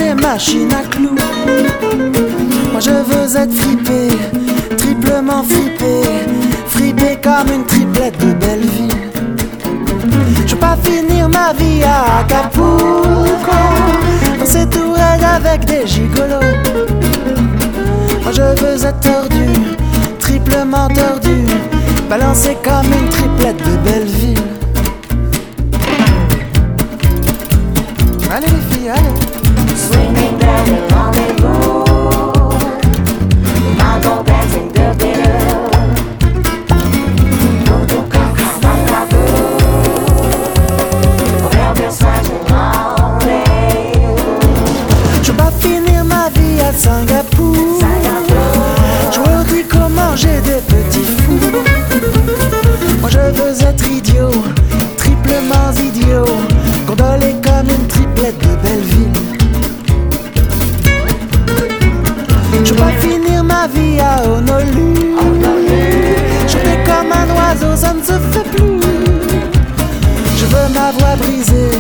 les machines à clous. Moi je veux être fripé, triplement fripé, fripé comme une triplette de Belleville. Je veux pas finir ma vie à Acapulco, dans ces tourelles avec des gigolos. Moi je veux être tordu, triplement tordu, balancé comme une triplette de Belleville. Allez les filles, allez. Swinging down the rendezvous, I go dancing the bill. Todo carnaval, au versailles je veux pas finir ma vie à Singapour. Je veux comment j'ai des petits fous. Moi je veux être idiot, triplement idiot, gondolé comme une triplette de Belleville. Je veux pas finir ma vie à Honolulu. Chanter comme un oiseau, ça ne se fait plus. Je veux ma voix brisée,